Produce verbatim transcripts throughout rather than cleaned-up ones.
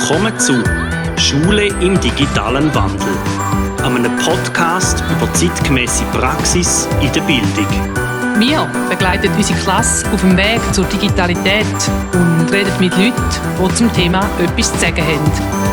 Willkommen zu Schule im digitalen Wandel, einem Podcast über zeitgemäße Praxis in der Bildung. Wir begleiten unsere Klasse auf dem Weg zur Digitalität und reden mit Leuten, die zum Thema etwas zu sagen haben.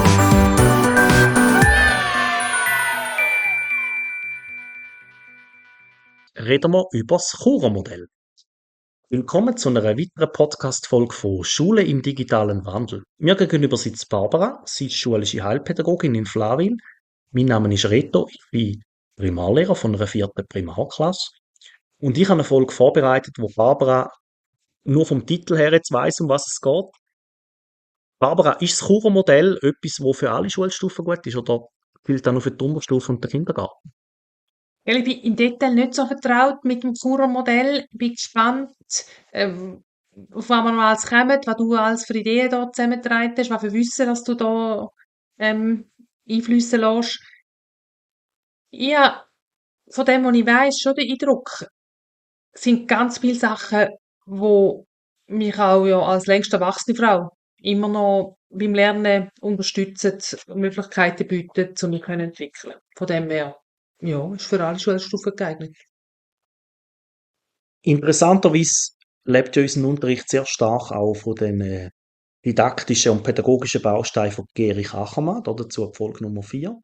Reden wir über das Churer-Modell. Willkommen zu einer weiteren Podcast-Folge von Schule im digitalen Wandel. Mir gegenüber sitzt Barbara, sie ist schulische Heilpädagogin in Flawil. Mein Name ist Reto, ich bin Primarlehrer von einer vierten Primarklasse. Und ich habe eine Folge vorbereitet, wo Barbara nur vom Titel her jetzt weiss, um was es geht. Barbara, ist das Churer-Modell etwas, das für alle Schulstufen gut ist, oder gilt das nur für die Unterstufe und den Kindergarten? Ja, ich bin im Detail nicht so vertraut mit dem Churer-Modell. Ich bin gespannt, ähm, auf was wir noch alles kommen, was du alles für Ideen da zusammengetragen hast, was für Wissen, dass du da ähm, einfließen lässt. Ich habe von dem, was ich weiss, schon den Eindruck, es sind ganz viele Sachen, die mich auch ja als längst erwachsene Frau immer noch beim Lernen unterstützen, Möglichkeiten bieten, um mich zu entwickeln. Von dem her, ja, ist für alle Schulstufen geeignet. Interessanterweise lebt ja unser Unterricht sehr stark auch von den äh, didaktischen und pädagogischen Bausteinen von Erich Achermann, dazu die Folge Nummer vier.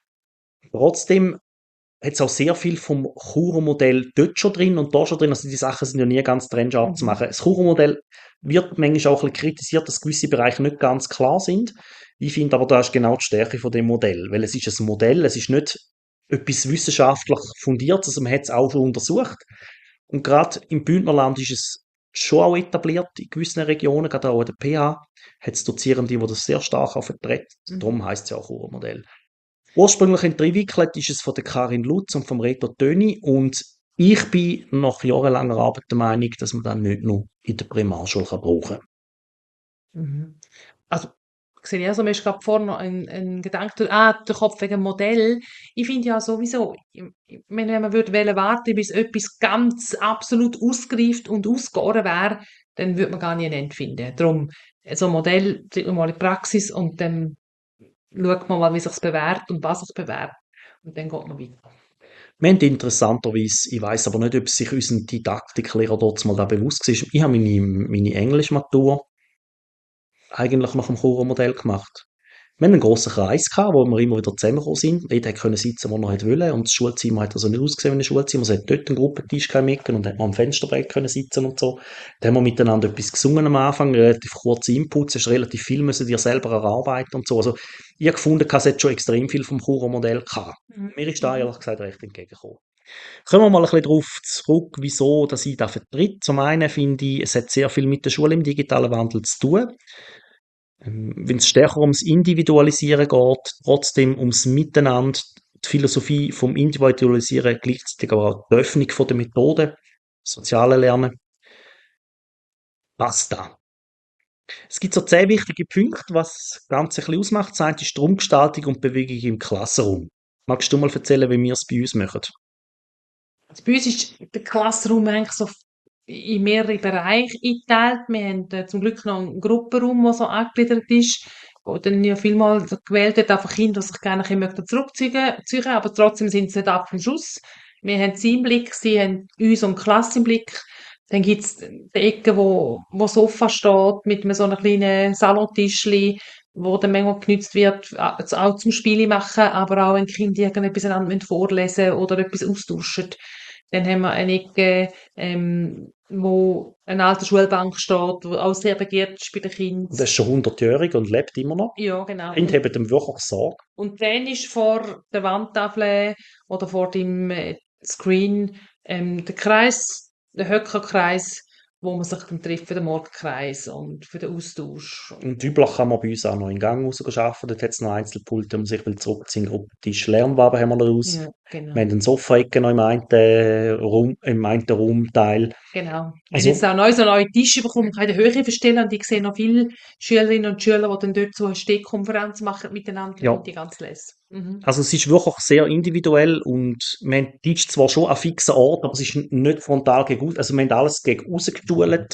Trotzdem hat es auch sehr viel vom Churer-Modell dort schon drin und da schon drin. Also die Sachen sind ja nie ganz trennscharf Mhm. zu machen. Das Churer-Modell wird manchmal auch ein bisschen kritisiert, dass gewisse Bereiche nicht ganz klar sind. Ich finde aber, da ist genau die Stärke von dem Modell, weil es ist ein Modell, es ist nicht etwas wissenschaftlich Fundiertes, also man hat es auch schon untersucht. Und gerade im Bündnerland ist es schon auch etabliert, in gewissen Regionen, gerade auch an der P H, hat es Dozierende, die das sehr stark auch vertreten. Mhm. Darum heisst es ja auch Churer-Modell. Ursprünglich entwickelt ist es von der Karin Lutz und vom Reto Töni und ich bin nach jahrelanger Arbeit der Meinung, dass man das nicht nur in der Primarschule kann brauchen kann. Mhm. Also, ich sehe also, mir ist gerade vorhin noch ein, ein Gedanke, durch- ah, der Kopf wegen dem Modell. Ich finde ja sowieso, ich- ich meine, wenn man würde wollen warten, bis etwas ganz absolut ausgereift und ausgegoren wäre, dann würde man gar nie ein Ende finden. Darum, so ein Modell, bringt man mal in die Praxis und dann schaut man mal, wie sich's bewährt und was sich bewährt. Und dann geht man weiter. Wir haben interessanterweise, ich weiss aber nicht, ob sich unser Didaktiklehrer dort mal da bewusst war, ich habe meine, meine Englischmatur eigentlich nach dem Churer-Modell gemacht. Wir hatten einen grossen Kreis, gehabt, wo wir immer wieder zusammengekommen sind. Jeder konnte sitzen, wo er halt wollte. Und das Schulzimmer hat also nicht ausgesehen wie ein Schulzimmer. Es hat dort einen Gruppentisch gehabt und hat man am Fensterbrett können sitzen und so. Da haben wir miteinander etwas gesungen am Anfang, relativ kurze Inputs, es ist relativ viel müssen dir selber erarbeiten und so. Also, ich habe gefunden, es hat schon extrem viel vom Churer-Modell gehabt. Mhm. Mir ist da ehrlich gesagt recht entgegengekommen. Kommen wir mal ein bisschen darauf zurück, wieso dass ich das vertritt. Zum einen finde ich, es hat sehr viel mit der Schule im digitalen Wandel zu tun. Ähm, Wenn es stärker ums Individualisieren geht, trotzdem ums Miteinander, die Philosophie vom Individualisieren, gleichzeitig aber auch die Öffnung von der Methode, soziale Lernen, passt da. Es gibt so zehn wichtige Punkte, was das Ganze ein bisschen ausmacht. Das eine ist die Raumgestaltung und Bewegung im Klassenraum. Magst du mal erzählen, wie wir es bei uns machen? Also bei uns ist der Klassenraum eigentlich so in mehrere Bereiche eingeteilt. Wir haben äh, zum Glück noch einen Gruppenraum, der so angegliedert ist, wo dann ja vielmal so gewählt wird, einfach Kinder, die sich gerne ein bisschen zurückziehen möchten, aber trotzdem sind sie nicht ab vom Schuss. Wir haben sie im Blick, sie haben uns und die Klasse im Blick. Dann gibt's die Ecke, wo, wo das Sofa steht, mit einem so einem kleinen Salontischli, wo dann manchmal genutzt wird, äh, auch zum Spiele machen, aber auch wenn die Kinder irgendetwas einander vorlesen oder etwas austauschen. Dann haben wir eine Ecke, ähm, wo eine alte Schulbank steht, die auch sehr begehrt ist bei den Kindern. Und das ist schon hundertjährig und lebt immer noch. Ja, genau. Die Kinder haben dem wirklich Sorge. Und dann ist vor der Wandtafel oder vor dem äh, Screen ähm, der Kreis, der Höckerkreis, wo man sich dann trifft für den Morgenkreis und für den Austausch. Und üblich kann man bei uns auch noch in Gang raus arbeiten. Dort hat es noch Einzelpulte, wo man sich will zurückziehen will. Gruppentisch. Lernwaben haben wir noch raus. Ja, genau. Wir haben eine Sofa-Ecke noch im einen, äh, Raum, im einen Raumteil. Genau. Wir haben Also, jetzt auch neu so neue Tische bekommen, man kann in der Höhe verstellen und ich sehe noch viele Schülerinnen und Schüler, die dann dort so eine Stehkonferenz machen miteinander. ja. Und die ganz lesen. Mhm. Also es ist wirklich sehr individuell und wir haben die Tisch zwar schon an fixen Ort, aber es ist nicht frontal gegen aus. Also wir haben alles gegen rausgetuelt.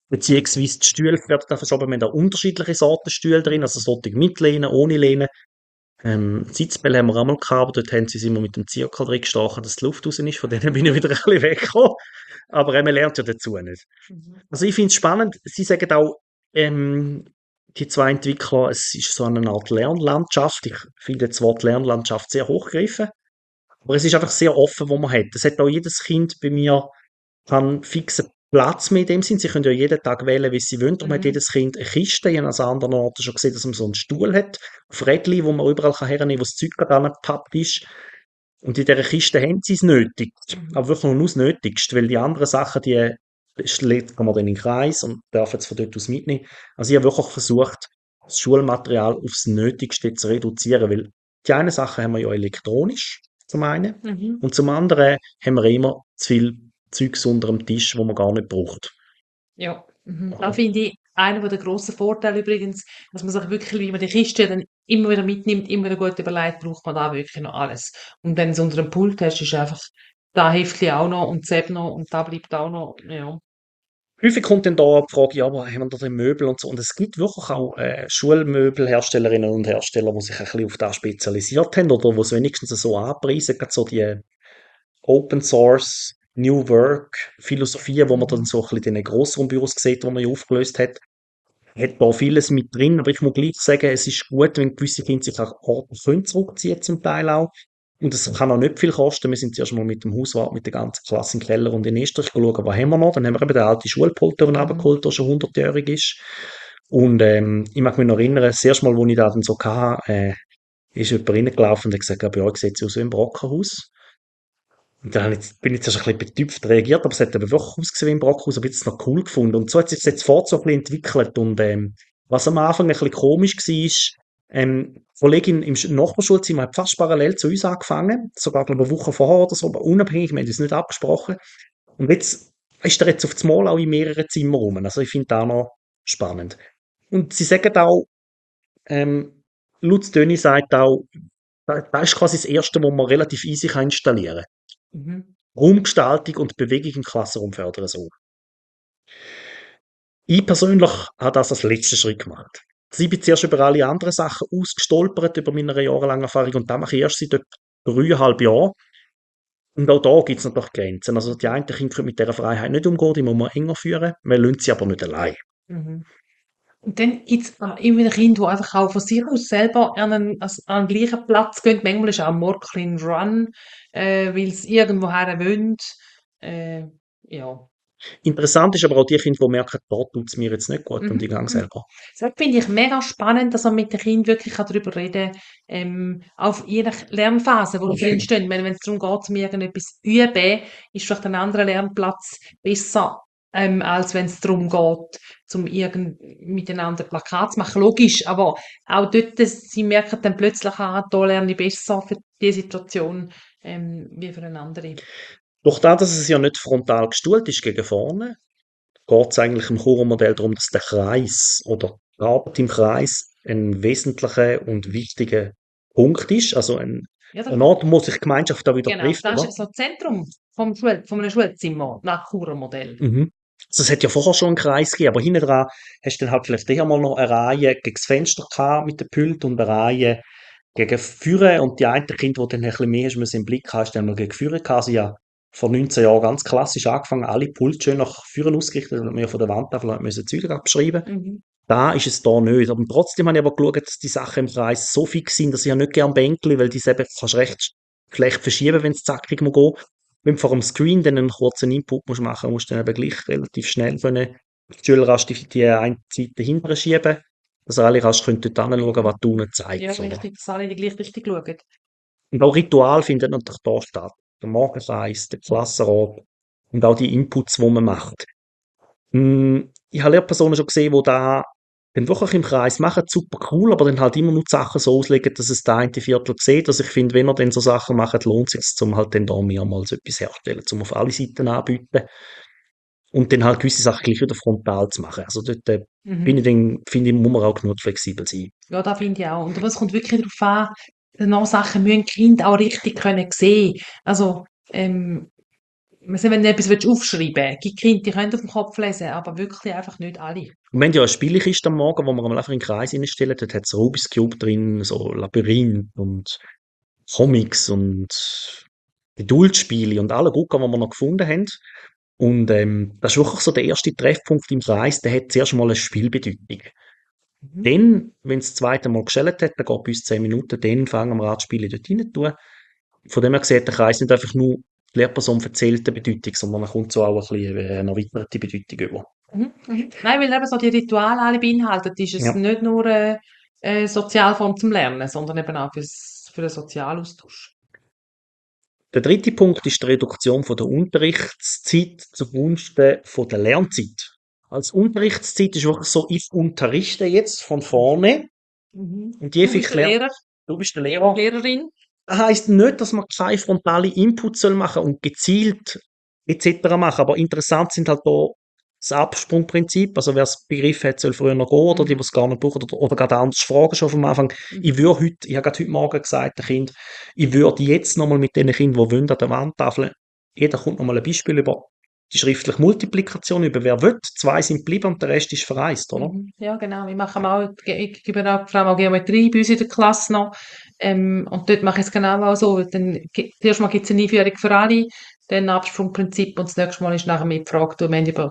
Beziehungsweise die Stühle werden dann verschoben. Wir haben da unterschiedliche Sorten Stühle drin, also solche mit Lehne, ohne Lehne. Ähm, Sitzbälle haben wir auch mal gehabt, aber dort haben sie es immer mit dem Zirkel drin gestochen, dass die Luft raus ist. Von denen bin ich wieder ein bisschen weggekommen. Aber äh, man lernt ja dazu nicht. Mhm. Also ich finde es spannend. Sie sagen auch, ähm, die zwei Entwickler, es ist so eine Art Lernlandschaft. Ich finde das Wort Lernlandschaft sehr hochgegriffen. Aber es ist einfach sehr offen, wo man hat. Es hat auch jedes Kind bei mir kann fixen Platz mehr in dem Sinn. Sie können ja jeden Tag wählen, wie sie wollen. Darum hat Mhm. jedes Kind eine Kiste. Ich habe an anderen Orten schon gesehen, dass man so einen Stuhl hat, auf Rädchen, wo man überall kann hernehmen kann, wo das Zeug gerade angepappt ist. Und in dieser Kiste haben sie es nötig. Mhm. Aber wirklich nur das Nötigste, weil die anderen Sachen, die legt man dann in den Kreis und dürfen es von dort aus mitnehmen. Also ich habe wirklich versucht, das Schulmaterial aufs Nötigste zu reduzieren, weil die einen Sachen haben wir ja elektronisch, zum einen, Mhm. und zum anderen haben wir immer zu viel Zeugs unter dem Tisch, wo man gar nicht braucht. Ja, mhm. Da finde ich einer der grossen Vorteile übrigens, dass man sich wirklich, wie man die Kiste dann immer wieder mitnimmt, immer wieder gut überlegt, braucht man da wirklich noch alles. Und wenn du es unter dem Pult hast, ist einfach da Heftchen auch noch und das App noch und da bleibt auch noch, ja. Häufig kommt dann da die Frage, ja, aber haben wir da die Möbel und so. Und es gibt wirklich auch äh, Schulmöbelherstellerinnen und Hersteller, die sich ein bisschen auf das spezialisiert haben oder die es wenigstens so anpreisen, gerade so die Open Source, New Work Philosophien, wo man dann Mhm. so ein bisschen in den Grossraumbüros sieht, die man ja aufgelöst hat, hat da vieles mit drin. Aber ich muss gleich sagen, es ist gut, wenn gewisse Kinder sich auch ordentlich können zurückziehen, zum Teil auch. Und es kann auch nicht viel kosten. Wir sind zuerst mal mit dem Hauswart, mit der ganzen Klasse im Keller und in Österreich schauen, was haben wir noch. Dann haben wir eben den alten Schulpult oben Mhm. runtergeholt, der schon hundertjährig ist. Und ähm, ich mag mich noch erinnern, das erste Mal, als ich das dann so hatte, äh, ist jemand reingelaufen und hat gesagt, ja, bei euch sieht es aus wie im Brockenhaus. Und dann hab ich, bin ich zuerst ein bisschen betüpft reagiert, aber es hat eben wirklich ausgesehen wie ein Brockhaus, aber jetzt noch cool gefunden. Und so hat sich das jetzt fort so ein bisschen entwickelt. Und ähm, was am Anfang ein bisschen komisch war, ist, ähm, die Kollegin im Sch- Nachbarschulzimmer hat fast parallel zu uns angefangen, sogar glaube ich, eine Woche vorher oder so, aber unabhängig, wir haben uns nicht abgesprochen. Und jetzt ist er jetzt auf das Mal auch in mehreren Zimmern rum. Also ich finde das noch spannend. Und sie sagen auch, ähm, Lutz Döni sagt auch, da- das ist quasi das Erste, was man relativ easy kann installieren kann. Mhm. Raumgestaltung und Bewegung im Klassenraum fördern so. Ich persönlich habe das als letzten Schritt gemacht. Ich bin zuerst über alle anderen Sachen ausgestolpert über meine jahrelange Erfahrung und das mache ich erst seit etwa dreieinhalb Jahren. Und auch da gibt es natürlich Grenzen. Also die einen Kinder können mit dieser Freiheit nicht umgehen, die muss man enger führen. Wir lassen sie aber nicht allein. Mhm. Und dann gibt es immer wieder Kinder, die einfach auch von sich aus selber an einen, also an den gleichen Platz gehen. Manchmal ist auch ein Mordclean Run, äh, weil sie irgendwo her wollen. Äh, ja. Interessant ist aber auch die Kinder, die merken, dort tut es mir jetzt nicht gut und Mhm. ich gehe Mhm. selber. Das finde ich mega spannend, dass man mit den Kindern wirklich darüber reden kann, ähm, auf je nach Lernphase, wo sie drin stehen. Wenn wenn es darum geht, um irgendetwas zu üben, ist vielleicht ein anderer Lernplatz besser, ähm, als wenn es darum geht, um irgend miteinander Plakat zu machen. Logisch, aber auch dort, dass sie merken dann plötzlich, ah, da lerne ich besser für diese Situation, ähm, wie für eine andere. Durch das, dass es ja nicht frontal gestuhlt ist gegen vorne, geht es eigentlich im Chormodell darum, dass der Kreis oder die Arbeit im Kreis ein wesentlicher und wichtiger Punkt ist. Also ein, Ja, ein das, Ort, wo sich die Gemeinschaft da wieder genau, trifft, das oder? ist so das Zentrum vom Schul von einem Schulzimmer nach Churmodell. Mhm. Also es hat ja vorher schon einen Kreis gegeben, aber hinten dran hast du dann halt vielleicht eher mal noch eine Reihe gegen das Fenster gehabt mit dem Pult und eine Reihe gegen Führer und die einen Kinder, die dann ein bisschen mehr hast, müssen im Blick haben, hast du dann noch gegen Führer gehabt. Sie ja vor neunzehn Jahren ganz klassisch angefangen, alle Pulte schön nach Führern ausgerichtet, damit wir von der Wandtafel halt müssen Züge abschreiben. Mhm. Da ist es da nicht. Aber trotzdem habe ich aber geschaut, dass die Sachen im Kreis so fix sind, dass ich ja nicht gerne Bänkli, weil die eben kannst du recht schlecht verschieben, wenn es zackig muss gehen. Wenn du vor dem Screen dann einen kurzen Input musst machen musst, du dann eben gleich relativ schnell können die Schüler die, die eine Seite hinterher schieben, dass alle rasch können dort anschauen, was du ihnen Ja, zeigst, oder? richtig, dass alle in die gleiche Richtung schauen. Und auch Ritual findet natürlich da statt. Der Morgenkreis, der Klassenrat und auch die Inputs, die man macht. Hm, ich habe Lehrpersonen schon gesehen, die da dann wirklich im Kreis machen, super cool, aber dann halt immer nur die Sachen so auslegen, dass es der eine Viertel sieht. Also ich finde, wenn ihr dann so Sachen macht, lohnt es sich, um halt dann da mehrmals etwas herzustellen, um auf alle Seiten anbieten und dann halt gewisse Sachen gleich wieder frontal zu machen. Also dort äh, bin Mhm. ich dann, finde ich, muss man auch genug flexibel sein. Ja, das finde ich auch. Und aber es kommt wirklich darauf an, noch Sachen müssen die Kinder auch richtig können sehen. Also, ähm, Also wenn du etwas willst aufschreiben willst, gibt Kinder, die können auf dem Kopf lesen, aber wirklich einfach nicht alle. Und wir haben ja eine Spielekiste am Morgen, wo wir einmal einfach in den Kreis reinstellen. Dort hat es Rubik's Cube drin, so Labyrinth und Comics und Geduldspiele und alle Gucken, die wir noch gefunden haben. Und ähm, das ist wirklich so der erste Treffpunkt im Kreis, der hat zuerst mal eine Spielbedeutung. Mhm. Dann, wenn es das zweite Mal geschält hat, dann geht bei uns zehn Minuten, dann fangen wir an, die Spiele dort rein zu tun. Von dem her sieht der Kreis nicht einfach nur die Lehrperson erzählt eine Bedeutung, sondern man kommt so auch ein bisschen äh, eine erweiterte Bedeutung über. Mhm. Mhm. Nein, weil eben so die Rituale alle beinhaltet, ist es Ja. nicht nur eine, eine Sozialform zum Lernen, sondern eben auch fürs, für den Sozialaustausch. Der dritte Punkt ist die Reduktion von der Unterrichtszeit zugunsten von der Lernzeit. Als Unterrichtszeit ist wirklich so, ich unterrichte jetzt von vorne Mhm. und je Du viel bist ich der lerne, Lehrer, du bist der Lehrer. Lehrerin. Das heisst nicht, dass man keine frontale Input soll machen und gezielt et cetera machen, aber interessant sind halt da das Absprungprinzip, also wer es begriffen hat, soll früher noch gehen oder die, die Mhm. es gar nicht brauchen oder, oder gerade anders fragen schon vom Anfang. Ich Mhm. würde heute, ich habe gerade heute Morgen gesagt, den Kind, ich würde jetzt nochmal mit den Kindern, die wollen, an der Wandtafel, jeder kommt nochmal ein Beispiel über die schriftliche Multiplikation, über wer will, zwei sind geblieben und der Rest ist verreist, oder? Mhm. Ja, genau. Wir machen auch, ich gebe auch vor allem auch Geometrie bei uns in der Klasse noch. Ähm, und dort mache ich es genau auch so. Dann, gi- zuerst mal gibt es eine Einführung für alle, dann Absprungprinzip und das nächste Mal ist nachher mit gefragt, du, wir haben über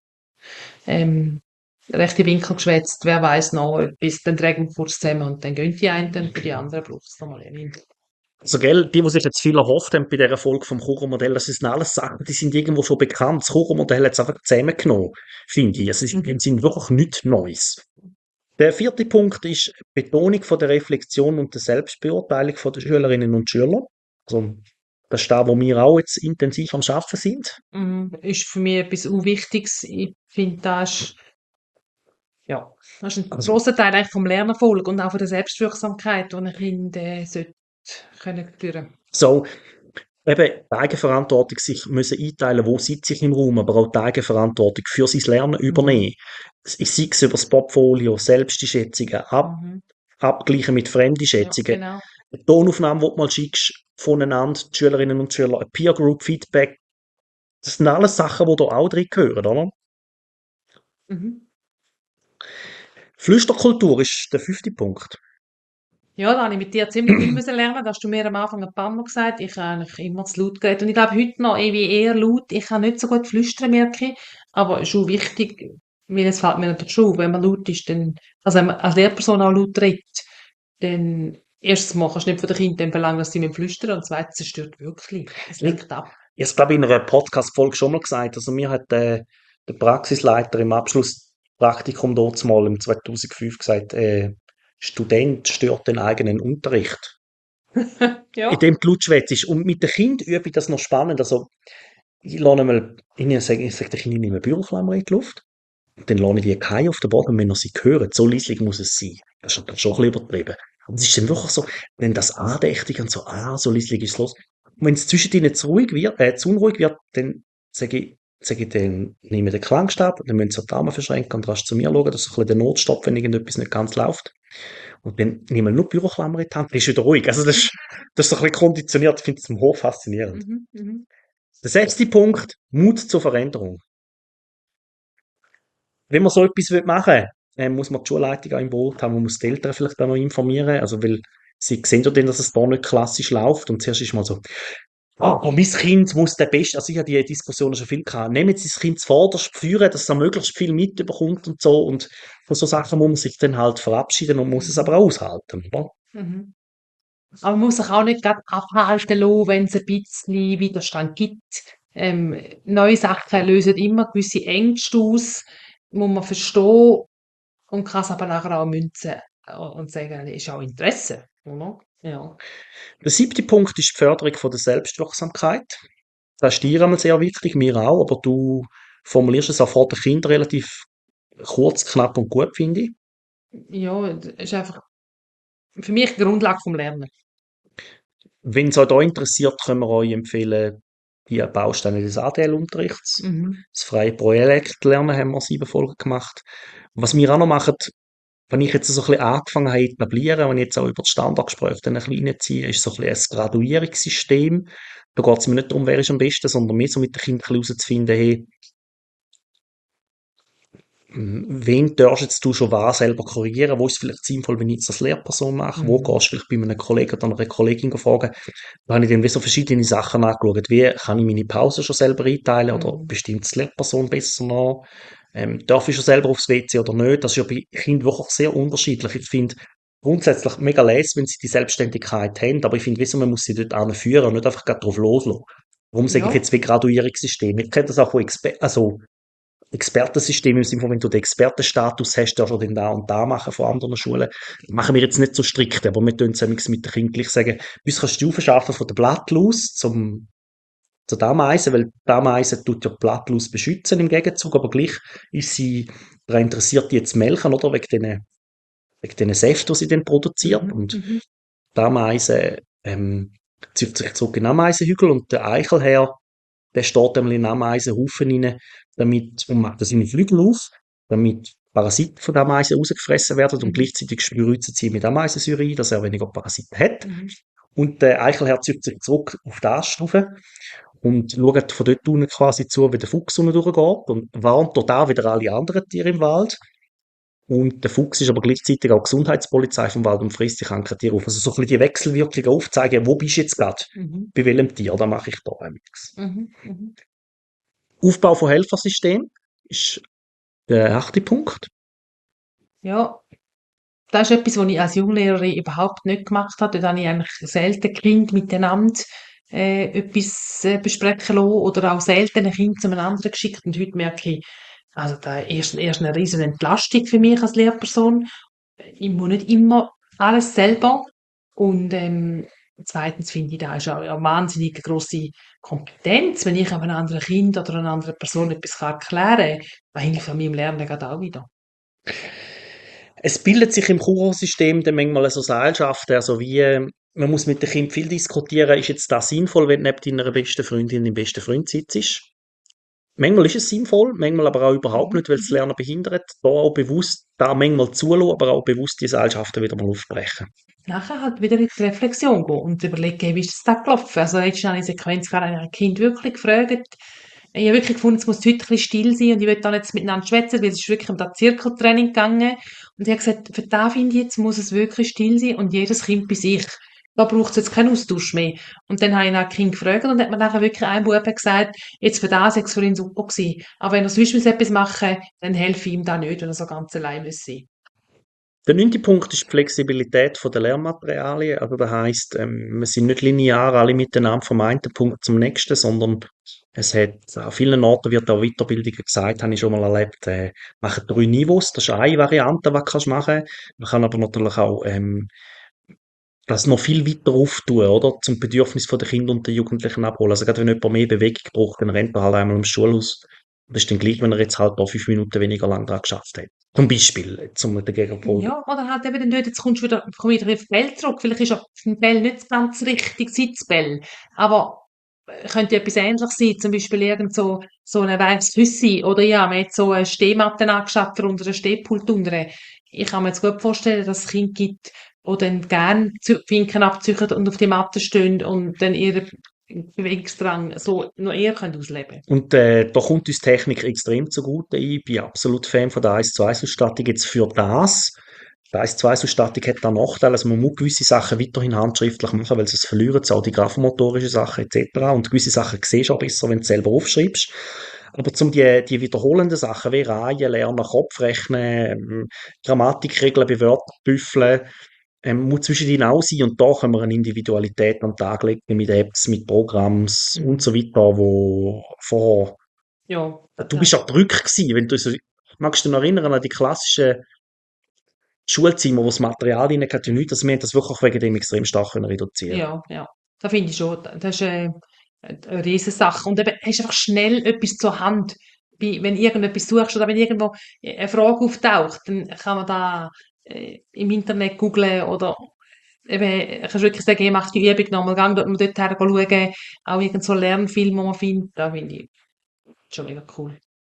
ähm, rechte Winkel geschwätzt, wer weiß noch, bis dann tragen wir kurz zusammen und dann gehen die einen, für die anderen braucht es nochmal eine. Also, gell, die, die sich jetzt viel erhofft haben bei dieser Folge vom Kuchen-Modell, das sind alles Sachen, die sind irgendwo schon bekannt. Das Kuchen-Modell hat es einfach zusammengenommen, finde ich. Also, es ist Mhm. in sind wirklich nichts Neues. Der vierte Punkt ist Betonung von der Reflexion und der Selbstbeurteilung von den Schülerinnen und Schüler. Also, das ist da, wo wir auch jetzt intensiv am Arbeiten sind. Mhm. Ist für mich etwas Unwichtiges. Ich finde, das ist, ja, das ist ein Also, grosser Teil eigentlich vom Lernerfolg und auch von der Selbstwirksamkeit, die ein Kind äh, sollte können spüren. so, eben, die Eigenverantwortung sich müssen einteilen, wo sitze ich im Raum, aber auch die Eigenverantwortung für sein Lernen Mhm. übernehmen. Ich sei es über das Portfolio, Selbsteinschätzungen, ab, Mhm. abgleichen mit fremden Ja, Schätzungen, genau. eine Tonaufnahme, die du mal schickst, voneinander, die Schülerinnen und Schüler, ein Peer Group Feedback. Das sind alles Sachen, die da auch drin gehören, oder? Mhm. Flüsterkultur ist der fünfte Punkt. Ja, da habe ich mit dir ziemlich viel müssen lernen. Da hast du mir am Anfang ein paar Mal gesagt, ich habe eigentlich immer zu laut geredet. Und ich glaube, heute noch irgendwie eher laut. Ich kann nicht so gut flüstern, merke ich. Aber es ist schon wichtig, weil es fällt mir natürlich schon auf, wenn man laut ist, dann, also wenn man als Lehrperson auch laut redet, dann erstens mal kannst du nicht von den Kindern verlangen, dass sie mit flüstern und zweitens, es stört wirklich. Es Ich lenkt ab. habe es, glaube ich, in einer Podcast-Folge schon mal gesagt. Also, mir hat äh, der Praxisleiter im Abschlusspraktikum dort mal im zweitausendfünf gesagt, äh, Student stört den eigenen Unterricht. In Ja. dem du laut schwätzt. Und mit den Kindern übe ich das noch spannend. Also, ich lasse mal, ich sage, ich sage den Kindern, ich nehme eine Büroklammer in die Luft. Und dann lasse ich die Kai auf den Boden, wenn er sie hören. So leislich muss es sein. Das ist dann schon ein bisschen übertrieben. Und es ist dann wirklich so, wenn das andächtig und so, ah, so leislich ist es los. Und wenn es zwischen ihnen zu ruhig wird, äh, zu unruhig wird, dann sage ich, sage ich dann, nehme den Klangstab, dann müssen sie die Arme verschränken und rasch zu mir schauen. Das ist so ein bisschen der Notstopp, wenn irgendetwas nicht ganz läuft. Und dann nehme ich nur die Büroklammer in die Hand, dann ist wieder ruhig. Also das ist, das ist so ein bisschen konditioniert. Ich finde es hoch faszinierend. Mhm, mhm. Der sechste Punkt, Mut zur Veränderung. Wenn man so etwas machen will, äh, muss man die Schulleitung auch im Boot haben, man muss die Eltern vielleicht auch noch informieren, also weil sie sehen ja dann, dass es da nicht klassisch läuft und zuerst ist mal so, ah, oh, mein Kind muss der Beste, also ich habe die Diskussionen schon viel gehabt, nehmen Sie das Kind zuvorderst, führen, dass es da möglichst viel mitbekommt und so und von so Sachen muss man sich dann halt verabschieden und muss es aber Mhm. auch aushalten, oder? Mhm. Aber man muss sich auch nicht gerade abhalten lassen, wenn es ein bisschen Widerstand gibt. Ähm, neue Sachen lösen immer gewisse Ängste aus, muss man verstehen und kann es aber nachher auch münzen äh, und sagen, ist auch Interesse, oder? Ja. Der siebte Punkt ist die Förderung von der Selbstwirksamkeit. Das ist dir einmal sehr wichtig, mir auch, aber du formulierst es auch vor den Kindern relativ kurz, knapp und gut, finde ich. Ja, das ist einfach für mich die Grundlage vom Lernen. Wenn es euch da interessiert, können wir euch empfehlen, die Bausteine des A D L-Unterrichts. Mhm. Das freie Projekt lernen haben wir sieben Folgen gemacht. Was wir auch noch machen, wenn ich jetzt so ein bisschen angefangen habe zu etablieren, wenn ich jetzt auch über das Standardgespräch dann ein bisschen reinziehe, ist so ein bisschen ein Graduierungssystem. Da geht es mir nicht darum, wer ist am besten, sondern mehr so mit den Kindern herauszufinden, hey, hm, wen darfst jetzt du schon was selber korrigieren? Wo ist es vielleicht sinnvoll, wenn ich jetzt als Lehrperson mache? Wo Mhm. gehst du vielleicht bei einem Kollegen oder einer Kollegin fragen? Da habe ich dann wie so verschiedene Sachen angeschaut. Wie kann ich meine Pause schon selber einteilen oder Mhm. bestimmt die Lehrperson besser noch? Ähm, darf ich schon selber aufs W C oder nicht? Das ist ja bei Kindern wirklich sehr unterschiedlich. Ich finde grundsätzlich mega les, wenn sie die Selbstständigkeit haben, aber ich finde, wissen, man muss sie dort anführen und nicht einfach gerade drauf loslassen. Warum sage ich Ja. jetzt wie Graduierungssystem? Ich kenne das auch von Exper also Expertensystem im Sinne von, wenn du den Expertenstatus hast, darfst du den da und da machen von anderen Schulen. Machen wir jetzt nicht so strikt, aber wir tun es mit den Kindern gleich sagen, uns kannst du verschaffen von der Blattlaus zum, zur Ameise, weil die Ameise tut ja die Blattlaus beschützen im Gegenzug, aber gleich ist sie daran interessiert, die jetzt melken, oder? Wegen den, wegen den Säften, die sie dann produziert. Mhm. Und Mhm. die Ameise, ähm, zieht sich zurück in den Ameisenhügel und der Eichelherr, der steht einmal in den Ameisenhaufen rein, damit, und macht da seine Flügel auf, damit Parasiten von der Ameise rausgefressen werden und Mhm. gleichzeitig spritzt sie mit Ameisensäure ein, dass er weniger Parasiten hat. Mhm. Und der Eichelherr zieht sich zurück auf die Ast rauf und schaut von dort unten quasi zu, wie der Fuchs unten durchgeht und warnt dort auch wieder alle anderen Tiere im Wald. Und der Fuchs ist aber gleichzeitig auch Gesundheitspolizei vom Wald und frisst die kranken Tiere auf. Also so ein bisschen die Wechselwirkung aufzeigen, wo bist du jetzt gerade? Mhm. Bei welchem Tier? Da mache ich da nichts. Mhm. Mhm. Aufbau von Helfersystemen ist der achte Punkt. Ja, das ist etwas, was ich als Junglehrerin überhaupt nicht gemacht habe. Dort habe ich eigentlich selten Kinder miteinander äh, etwas äh, besprechen lassen oder auch selten ein Kind zu einem anderen geschickt. Und heute merke ich, also da ist erst eine riesen Entlastung für mich als Lehrperson. Ich muss nicht immer alles selber. Und ähm, zweitens finde ich, da ist auch eine wahnsinnig grosse Kompetenz, wenn ich einem anderen Kind oder einer anderen Person etwas kann erklären kann. Das hilft an meinem Lernen gerade auch wieder. Es bildet sich im Kurssystem dann manchmal so Seilschaften, also wie, äh, man muss mit dem Kind viel diskutieren, ist jetzt das sinnvoll, wenn du neben deiner besten Freundin, deinem besten Freund sitzt? Manchmal ist es sinnvoll, manchmal aber auch überhaupt Mhm. nicht, weil es das Mhm. Lernen behindert. Da auch bewusst, da manchmal zulassen, aber auch bewusst die Seilschaften wieder mal aufbrechen. Nachher halt wieder in die Reflexion gehen und überlegen, wie ist das da gelaufen. Also letztens habe ich eine Sequenz gehabt, habe ich ein Kind wirklich gefragt. Ich habe wirklich gefunden, es muss heute ein bisschen still sein und ich will da nicht miteinander schwätzen, weil es ist wirklich um das Zirkeltraining gegangen. Und ich habe gesagt, für da finde ich jetzt, muss es wirklich still sein und jedes Kind bei sich. Da braucht es jetzt keinen Austausch mehr. Und dann habe ich nach Kind gefragt und hat mir nachher wirklich ein Bub gesagt, jetzt für das sei es für ihn super gewesen. Aber wenn er sonst muss etwas machen, dann helfe ich ihm da nicht, wenn er so ganz allein muss sein. Der neunte Punkt ist die Flexibilität der Lernmaterialien. Also das heisst, ähm, wir sind nicht linear alle miteinander vom einen Punkt zum nächsten, sondern es hat an vielen Orten wird auch Weiterbildungen gesagt, habe ich schon mal erlebt, äh, machen drei Niveaus. Das ist eine Variante, was kannst du machen. Man kann aber natürlich auch ähm, das noch viel weiter auftun, oder? Zum Bedürfnis der Kinder und der Jugendlichen abholen. Also gerade wenn jemand mehr Bewegung braucht, dann rennt er halt einmal im Schulhaus. Das ist dann gleich, wenn er jetzt halt da fünf Minuten weniger lang dran geschafft hat. Zum Beispiel, zum den Gegenpol. Ja, oder halt eben dann dort, jetzt kommst du wieder, komm wieder auf Bell zurück. Vielleicht ist auf dem Bell nicht ganz richtig Sitzbell. Aber äh, könnte etwas Ähnliches sein. Zum Beispiel irgend so, so ein weißes Hüssi. Oder ja, man hat so eine Stehmatte angeschafft für unter ein Stehpult unten. Ich kann mir jetzt gut vorstellen, dass es Kinder gibt, die dann gerne Zü- Finken abziehen und auf die Matte stehen und dann ihren Bewegungsdrang so noch eher können ausleben. Und äh, da kommt uns Technik extrem zugute. Ich bin absolut Fan von der eins zu eins Ausstattung jetzt für das. Die eins zu eins Ausstattung hat den Nachteil, also man muss gewisse Sachen weiterhin handschriftlich machen, weil sonst verlieren sie auch die grafmotorischen Sachen et cetera. Und gewisse Sachen siehst du auch besser, wenn du selber aufschreibst. Aber zum die, die wiederholenden Sachen wie Reihen lernen, Kopfrechnen, ähm, Grammatikregeln bei Wörtern büffeln, ähm, muss zwischen ihnen auch sein. Und da können wir eine Individualität an den Tag legen mit Apps, mit Programms und Mhm. so weiter, wo vorher, Ja, du ja. bist ja drück gewesen, wenn du so, magst du dich noch erinnern an die klassischen Schulzimmer, wo das Material rein hat, ja nichts, also wir haben das wirklich wegen dem extrem stark können reduzieren. Ja, ja. Da finde ich schon, das ist äh, eine Riesensache. Und eben, hast einfach schnell etwas zur Hand. Bei, wenn irgendetwas suchst oder wenn irgendwo eine Frage auftaucht, dann kann man da äh, im Internet googlen oder eben, kannst du wirklich sagen, ich mache die Übung nochmal, gang dort mal dort her schauen, auch irgend so Lernfilme, die man findet, da finde ich schon mega cool.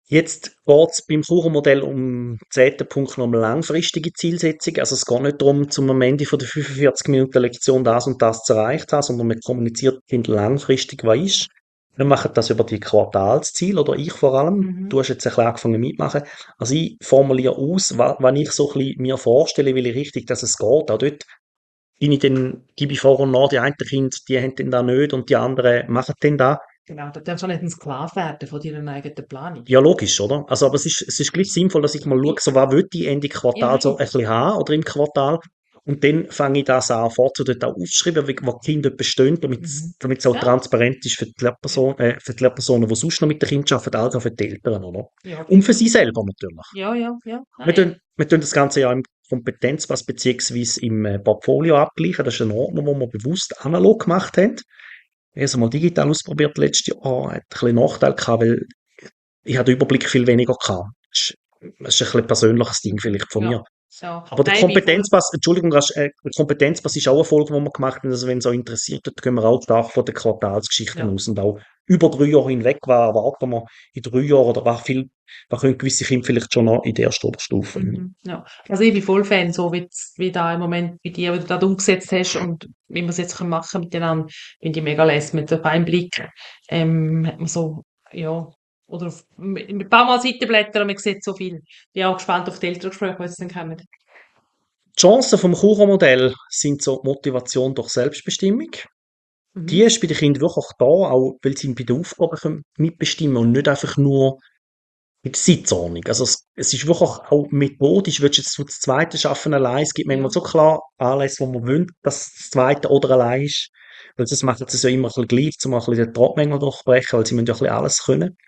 Jetzt geht's beim Kuchenmodell um zehnten Punkt noch um langfristige Zielsetzung. Also es geht nicht darum, zum am Ende von der fünfundvierzig Minuten Lektion das und das zu erreicht haben, sondern man kommuniziert langfristig, was ist. Wir machen das über die Quartalsziele, oder ich vor allem. Mhm. Du hast jetzt ein bisschen angefangen mitmachen. Also ich formuliere aus, wa- was ich so ein bisschen mir vorstelle, will ich richtig, dass es geht. Auch dort bin ich dann, gebe ich vor und nach, die einen Kinder, die haben den da nicht und die anderen machen den da. Genau, da darfst du nicht ein Sklave werden von deiner eigenen Planung. Ja, logisch, oder? Also, aber es ist, es ist gleich sinnvoll, dass ich mal schaue, so, was will ich Ende Ja, Quartal so ein ja. bisschen haben oder im Quartal. Und dann fange ich das an, vorzu dort auch aufzuschreiben, wie, wo die Kinder bestehen, damit Mhm. damit es auch Ja, transparent ist für die Lehrperson, äh, für die Lehrpersonen, die sonst noch mit den Kindern arbeiten, als auch für die Eltern, oder? ja, Und für sie definitiv. selber natürlich. Ja, ja, ja. Wir Nein. tun, wir tun das Ganze ja im Kompetenzpass beziehungsweise im äh, Portfolio abgleichen. Das ist eine Ordnung, die wir bewusst analog gemacht haben. Ich habe es mal digital ausprobiert letztes Jahr. Hat ein bisschen Nachteil gehabt, weil ich habe den Überblick viel weniger gehabt. Das ist, das ist ein bisschen persönliches Ding vielleicht von Ja, mir. ja. Aber der Nein, bin voll. Kompetenzpass, Entschuldigung, Rasch, äh, der Kompetenzpass ist auch eine Folge, die wir gemacht haben. Also wenn es euch interessiert, dort gehen wir auch stark von den Quartalsgeschichten Ja. aus und auch über drei Jahre hinweg, was erwarten wir in drei Jahren oder was viel, was können gewisse Kinder vielleicht schon noch in der ersten Oberstufe. Mhm. Ja. Also ich bin voll Fan, so wie, wie da im Moment bei dir, wie du das umgesetzt hast und wie wir es jetzt können machen miteinander, finde ich mega lässig. Mit auf einen Blick ähm, hat man so, ja, oder auf, mit mit ein paar Mal Seitenblätter und man sieht so viel. Bin auch gespannt auf die Elterngespräche, die jetzt dann kommen. Die Chancen vom Churo-Modell sind so Motivation durch Selbstbestimmung. Die Mhm. ist bei den Kindern wirklich da, auch weil sie bei den Aufgaben können mitbestimmen und nicht einfach nur mit der Sitzordnung. Also es, es ist wirklich auch methodisch, willst du jetzt das Zweite schaffen allein, es gibt manchmal Ja. so klar Anlässe, wo man will, dass das Zweite oder allein ist, weil das macht es ja immer ein bisschen gleich, um ein bisschen den Trotmengel durchbrechen, weil sie müssen ja ein bisschen alles können.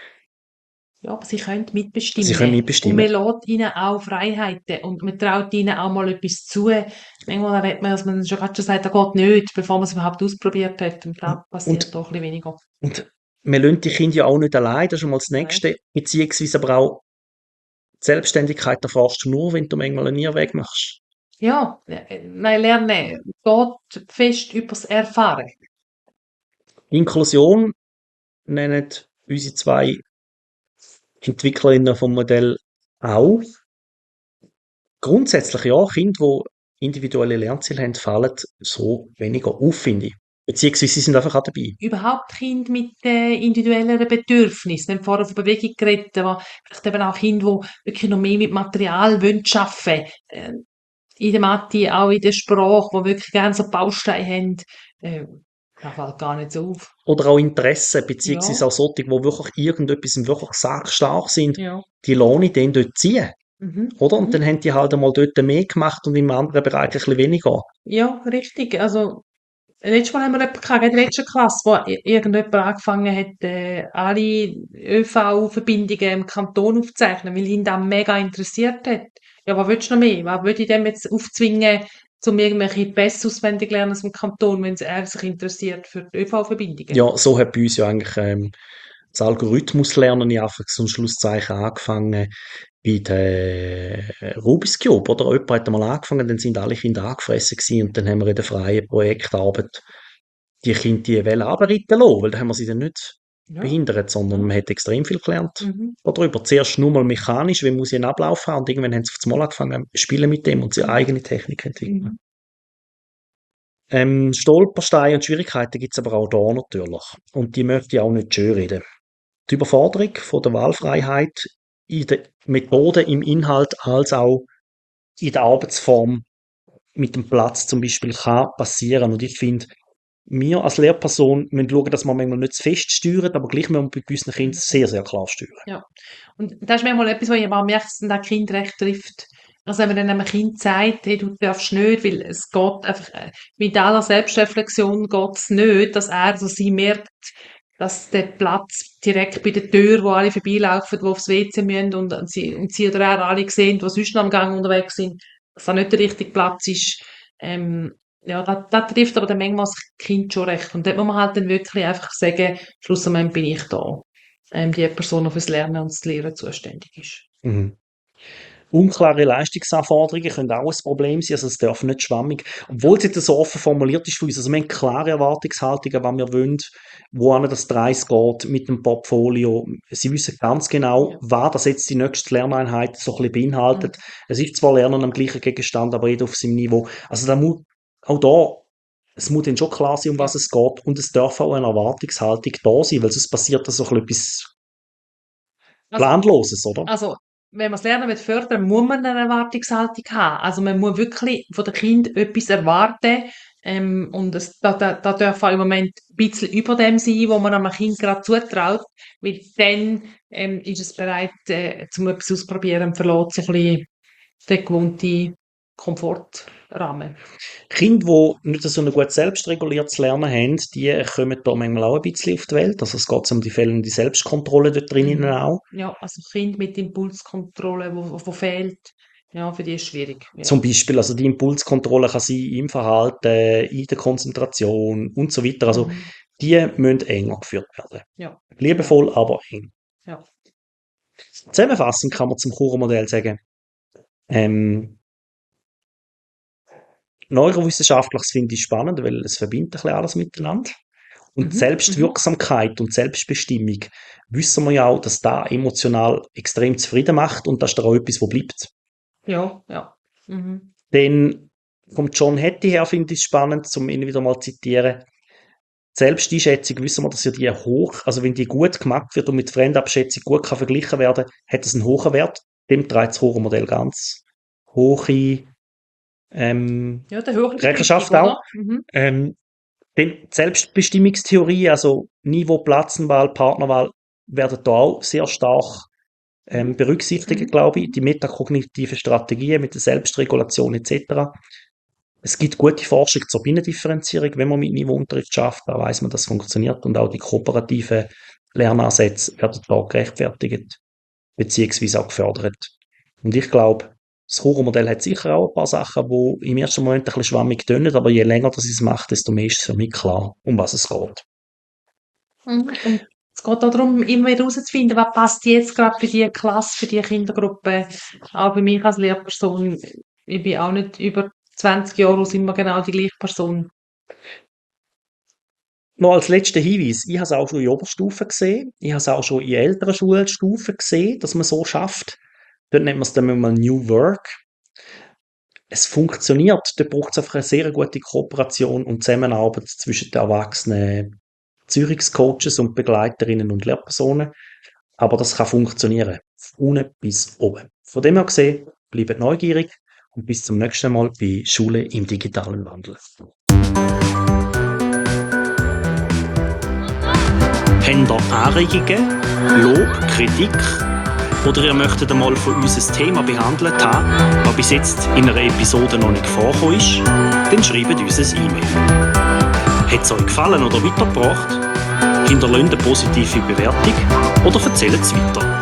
Ja, aber sie können Sie können mitbestimmen. Und mitbestimmen. man lässt ihnen auch Freiheiten und man traut ihnen auch mal etwas zu. Manchmal redet man, dass man schon gerade schon sagt, das geht nicht, bevor man es überhaupt ausprobiert hat. Und da Und, passiert doch ein bisschen weniger. und wir lassen die Kinder ja auch nicht allein, das ist schon mal das Nein. Nächste, beziehungsweise aber auch die Selbstständigkeit erfährst du nur, wenn du manchmal einen Irrweg machst. Ja, äh, nein, lernen geht fest übers Erfahren. Inklusion nennen unsere zwei Entwicklerinnen vom Modell auch. Grundsätzlich ja, Kinder, die individuelle Lernziele haben, fallen so weniger auf, finde ich. Beziehungsweise sie sind einfach auch dabei. Überhaupt Kinder mit äh, individuelleren Bedürfnissen. Wir haben vorher von Bewegung geredet, aber vielleicht eben auch Kinder, die wirklich noch mehr mit Material wollen arbeiten. Äh, in der Mathe, auch in der Sprache, die wirklich gerne so Bausteine haben. Äh, das fällt gar nicht so auf. Oder auch Interessen, beziehungsweise Ja, auch solche, die wirklich irgendetwas wirklich stark sind, ja. die lohne ich dann dort ziehen. Mhm. Oder? Und Mhm. dann haben die halt einmal dort mehr gemacht und im anderen Bereich ein bisschen weniger. Ja, richtig. Also, letztes Mal haben wir jemanden gehabt, in der letzten Klasse, wo i- irgendjemand angefangen hat, äh, alle ÖV-Verbindungen im Kanton aufzuzeichnen, weil ihn das mega interessiert hat. Ja, was willst du noch mehr? Was würde ich dem jetzt aufzwingen, um irgendwelche Pässe auswendig lernen aus dem Kanton, wenn er sich interessiert für die ÖV-Verbindungen? Ja, so hat bei uns ja eigentlich ähm, das Algorithmuslernen in Anführungs- und Schlusszeichen angefangen bei der Rubik's Cube, oder? Jemand hat einmal angefangen, dann sind alle Kinder angefressen gewesen und dann haben wir in der freien Projektarbeit die Kinder die Welle runterreiten lassen, weil da haben wir sie dann nicht Ja, behindert, sondern ja. man hat extrem viel gelernt Mhm. darüber. Zuerst nur mal mechanisch, wie muss ich einen Ablauf haben und irgendwann haben sie auf einmal angefangen zu spielen mit dem und sie Mhm. eigene Technik entwickeln. Mhm. Ähm, Stolpersteine und Schwierigkeiten gibt es aber auch da natürlich. Und die möchte ich auch nicht schönreden. Die Überforderung von der Wahlfreiheit in der Methode, im Inhalt, als auch in der Arbeitsform mit dem Platz zum Beispiel kann passieren. Und ich finde, wir als Lehrperson müssen schauen, dass man manchmal nicht zu fest steuern, aber gleich müssen wir bei unseren Kindern sehr, sehr klar steuern. Ja. Und das ist manchmal etwas, wo ich aber auch merke, dass dann das Kind recht trifft. Also wenn man dann einem Kind sagt, hey, du darfst nicht, weil es geht einfach, äh, mit aller Selbstreflexion geht es nicht, dass er so sie merkt, dass der Platz direkt bei der Tür, wo alle vorbeilaufen, die aufs W C müssen und, und sie, und sie oder er alle sehen, die sonst noch am Gang unterwegs sind, dass das nicht der richtige Platz ist. Ähm, ja, das, das trifft aber dann manchmal das Kind schon recht. Und dort muss man halt dann wirklich einfach sagen, schlussendlich bin ich da, ähm, die Person, die fürs Lernen und das Lehren zuständig ist. Mhm. Unklare Leistungsanforderungen können auch ein Problem sein, also es darf nicht schwammig, obwohl es jetzt so offen formuliert ist für uns, also wir haben klare Erwartungshaltungen, was wir wollen, wohin das Reis geht mit dem Portfolio. Sie wissen ganz genau, Ja. was das jetzt die nächste Lerneinheit so ein bisschen beinhaltet. Mhm. Es ist zwar Lernen am gleichen Gegenstand, aber jeder auf seinem Niveau. Also da muss, auch da, es muss dann schon klar sein, um was Ja. es geht und es darf auch eine Erwartungshaltung da sein, weil sonst passiert da so ein bisschen etwas Also, Planloses, oder? also, wenn man das Lernen will fördern, muss man eine Erwartungshaltung haben. Also man muss wirklich von den Kindern etwas erwarten. Ähm, und es, da, da, da darf auch im Moment ein bisschen über dem sein, wo man einem Kind gerade zutraut. Weil dann ähm, ist es bereit, äh, zum etwas ausprobieren und verlässt so ein bisschen den gewohnten Komfortrahmen. Kinder, die nicht so ein gut selbstreguliertes Lernen haben, die kommen da manchmal auch ein bisschen auf die Welt. Also es geht um die fehlende Selbstkontrolle dort drinnen Mhm. auch. Ja, also Kind mit Impulskontrolle, wo, wo fehlt, ja, für die ist schwierig. Ja. Zum Beispiel, also die Impulskontrolle kann sein im Verhalten, in der Konzentration und so weiter. Also Mhm. die müssen enger geführt werden. Ja, genau. Liebevoll, aber eng. Ja. Zusammenfassend kann man zum Choro-Modell sagen, ähm, neurowissenschaftlich finde ich spannend, weil es verbindet ein bisschen alles miteinander. Und Mhm. Mhm. Selbstwirksamkeit und Selbstbestimmung wissen wir ja auch, dass da emotional extrem zufrieden macht und das ist da auch etwas, wo bleibt. Ja, ja. Mhm. Denn vom John Hattie her finde ich es spannend, um ihn wieder mal zu zitieren. Die Selbsteinschätzung wissen wir, dass ja die hoch, also wenn die gut gemacht wird und mit Fremdabschätzung gut kann verglichen werden, hat es einen hohen Wert. Dem trägt das Horrormodell ganz hohe ähm, Ja, der höhere Bedeutung, Rechenschaft auch. oder? Mhm. Ähm, Dann die Selbstbestimmungstheorie, also Niveau, Platzenwahl, Partnerwahl, werden da auch sehr stark ähm, Mhm. berücksichtigt, Mhm. glaube ich. Mhm. Die metakognitiven Strategien mit der Selbstregulation et cetera. Es gibt gute Forschung zur Binnendifferenzierung, wenn man mit Niveauunterricht schafft, da weiß man, das funktioniert und auch die kooperativen Lernansätze werden da gerechtfertigt beziehungsweise auch gefördert. Und ich glaube, das Horrormodell hat sicher auch ein paar Sachen, die im ersten Moment ein bisschen schwammig tönen, aber je länger das es macht, desto mehr ist es für mich klar, um was es geht. Mhm. Und es geht auch darum, immer wieder herauszufinden, was passt jetzt gerade für die Klasse, für die Kindergruppe. Auch bei mir als Lehrperson. Ich bin auch nicht über zwanzig Jahre alt, immer genau die gleiche Person. Noch als letzter Hinweis, ich habe es auch schon in Oberstufen gesehen, ich habe es auch schon in älteren Schulstufen gesehen, dass man so schafft. Dort nennt man es dann mal New Work. Es funktioniert, da braucht es einfach eine sehr gute Kooperation und Zusammenarbeit zwischen den erwachsenen Zürichscoaches und Begleiterinnen und Lehrpersonen. Aber das kann funktionieren. Von unten bis oben. Von dem her gesehen, bleibt neugierig und bis zum nächsten Mal bei Schule im digitalen Wandel. Habt ihr Anregungen, Lob, Kritik oder ihr möchtet einmal von uns ein Thema behandelt haben, das bis jetzt in einer Episode noch nicht vorgekommen ist, dann schreibt uns ein E-Mail. Hat es euch gefallen oder weitergebracht? Hinterlasst eine positive Bewertung oder erzählt es weiter.